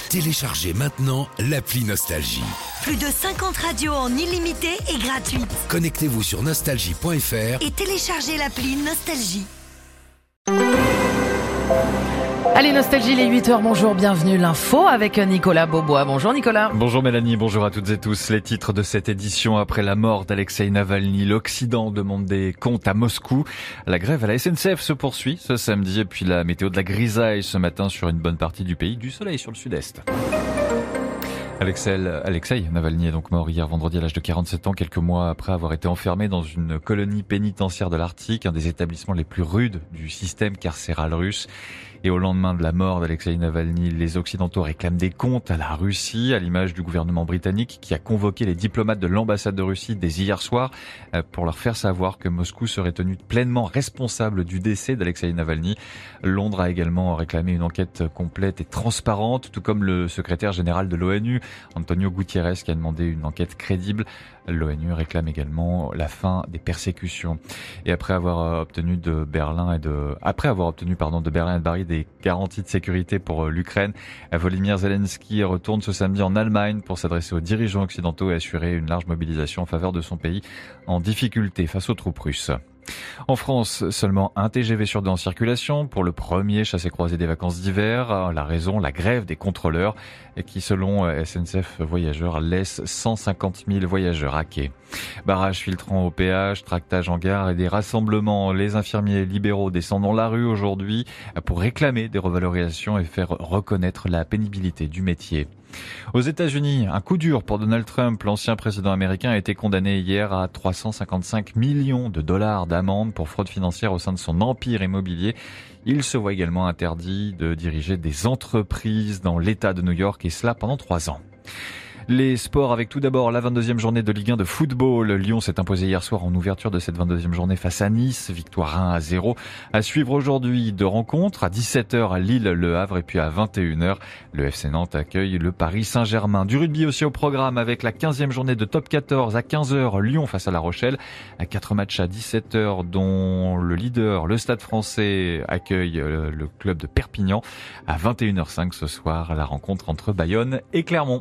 Téléchargez maintenant l'appli Nostalgie. Plus de 50 radios en illimité et gratuite. Connectez-vous sur nostalgie.fr et téléchargez l'appli Nostalgie. Allez, Nostalgie, les 8h, bonjour, bienvenue, l'info avec Nicolas Beaubois. Bonjour Nicolas. Bonjour Mélanie, bonjour à toutes et tous. Les titres de cette édition: après la mort d'Alexeï Navalny, l'Occident demande des comptes à Moscou. La grève à la SNCF se poursuit ce samedi et puis la météo de la grisaille ce matin sur une bonne partie du pays, du soleil sur le sud-est. Alexeï Navalny est donc mort hier vendredi à l'âge de 47 ans, quelques mois après avoir été enfermé dans une colonie pénitentiaire de l'Arctique, un des établissements les plus rudes du système carcéral russe. Et au lendemain de la mort d'Alexeï Navalny, les Occidentaux réclament des comptes à la Russie, à l'image du gouvernement britannique qui a convoqué les diplomates de l'ambassade de Russie dès hier soir pour leur faire savoir que Moscou serait tenu pleinement responsable du décès d'Alexeï Navalny. Londres a également réclamé une enquête complète et transparente, tout comme le secrétaire général de l'ONU, Antonio Guterres, qui a demandé une enquête crédible. L'ONU réclame également la fin des persécutions. Et après avoir obtenu de Berlin et de Paris des garanties de sécurité pour l'Ukraine, Volodymyr Zelensky retourne ce samedi en Allemagne pour s'adresser aux dirigeants occidentaux et assurer une large mobilisation en faveur de son pays en difficulté face aux troupes russes. En France, seulement un TGV sur 2 en circulation pour le premier chassé-croisé des vacances d'hiver. La raison, la grève des contrôleurs qui, selon SNCF Voyageurs, laisse 150 000 voyageurs à quai. Barrages filtrants au péage, tractage en gare et des rassemblements. Les infirmiers libéraux descendent dans la rue aujourd'hui pour réclamer des revalorisations et faire reconnaître la pénibilité du métier. Aux États-Unis, un coup dur pour Donald Trump. L'ancien président américain a été condamné hier à 355 millions de dollars d'amende pour fraude financière au sein de son empire immobilier. Il se voit également interdit de diriger des entreprises dans l'État de New York, et cela pendant 3 ans. Les sports avec tout d'abord la 22e journée de Ligue 1 de football. Lyon s'est imposé hier soir en ouverture de cette 22e journée face à Nice. Victoire 1-0. À suivre aujourd'hui 2 rencontres. À 17h à Lille, Le Havre, et puis à 21h, le FC Nantes accueille le Paris Saint-Germain. Du rugby aussi au programme avec la 15e journée de top 14 à 15h. Lyon face à La Rochelle. À 4 matchs à 17h, dont le leader, le Stade Français, accueille le club de Perpignan. À 21h05 ce soir, la rencontre entre Bayonne et Clermont.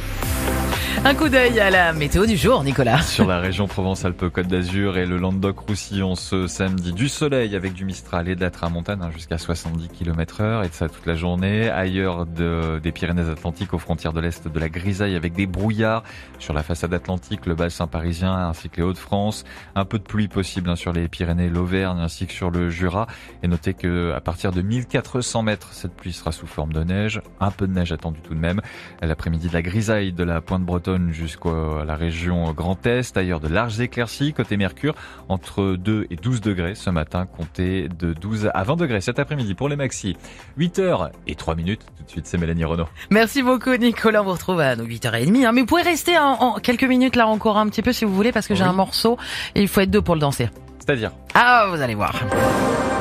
Un coup d'œil à la météo du jour, Nicolas. Sur la région Provence-Alpes-Côte d'Azur et le Languedoc-Roussillon ce samedi, du soleil avec du Mistral et de la tramontane jusqu'à 70 km/h, et de ça toute la journée. Ailleurs des Pyrénées-Atlantiques aux frontières de l'Est, de la grisaille avec des brouillards sur la façade atlantique, le bassin parisien ainsi que les Hauts-de-France. Un peu de pluie possible sur les Pyrénées, l'Auvergne ainsi que sur le Jura. Et notez que à partir de 1400 mètres, cette pluie sera sous forme de neige. Un peu de neige attendue tout de même. L'après-midi, de la grisaille de la pointe bretonne jusqu'à la région Grand Est. Ailleurs, de larges éclaircies. Côté Mercure, entre 2 et 12 degrés ce matin, comptez de 12 à 20 degrés cet après-midi pour les maxis. 8h03. Tout de suite, c'est Mélanie Renaud. Merci beaucoup Nicolas, on vous retrouve à 8h30. Mais vous pouvez rester en quelques minutes là encore un petit peu si vous voulez, parce que j'ai un morceau et il faut être 2 pour le danser. C'est-à-dire ? Ah, vous allez voir.